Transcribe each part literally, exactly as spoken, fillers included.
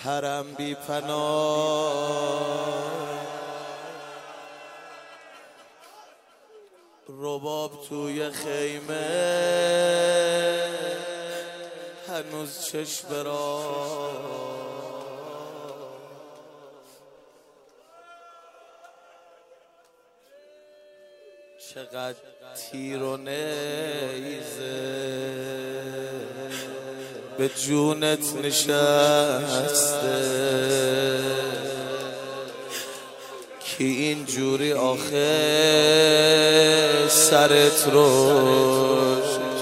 حرم بی پناه، رباب توی خیمه هنوز چشم برا، چقدر تیر و نیزه به جونت نشسته کی اینجوری آخه سرت رو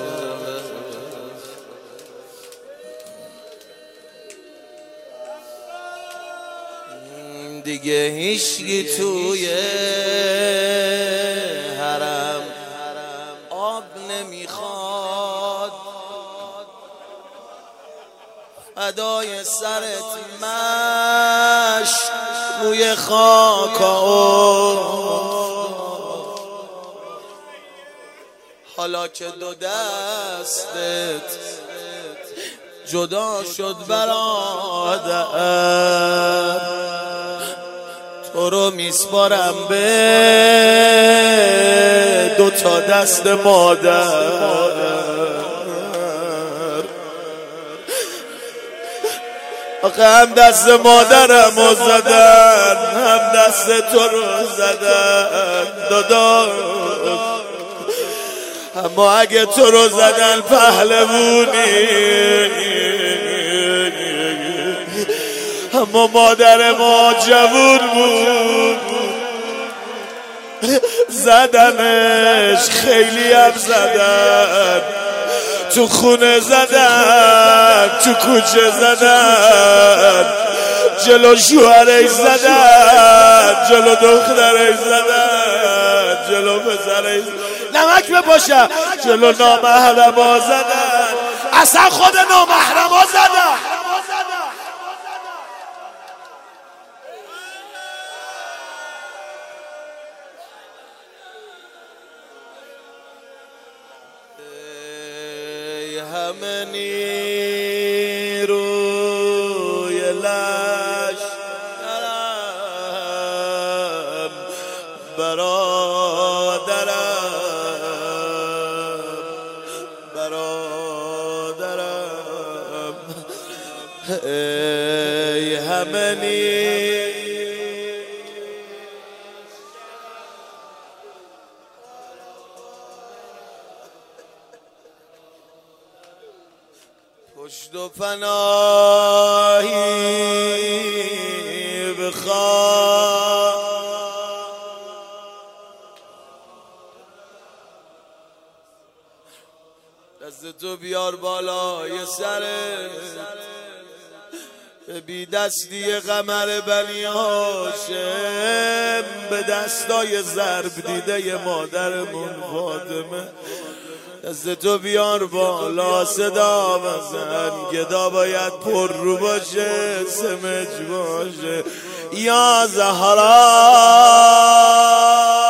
دیگه هیچکی توی حرم آب نمیخواد، فدای سرت مشت روی خاک حالا که دو دستت جدا شد برادر، تو رو میسپارم به دو تا دست مادر. آخه هم دست مادرم رو زدن هم دست تو رو زدن دادا، اما اگه تو رو زدن پهلوونی، اما مادر ما جوون بود زدنش، خیلی هم زدن، تو خونه زدن، تو کوچه زدن، جلو شوهرش زدن، جلو دخترش زدن، جلو پسرش نمک بپاشن، جلو نامحرما زدن، اصلا خود نامحرما زدن. همه نیروی لشکرم برادرم برادرم، ای همه نیروی پشت و پناهی بخواه، دست تو بیار بالای سرت، به بی دستی قمر بنی هاشم، به دستای ضرب دیده مادرمون فاطمه، دست تو بیار بالا صدا بزن، گدا باید پر رو باشه سمج باشه، یا زهرا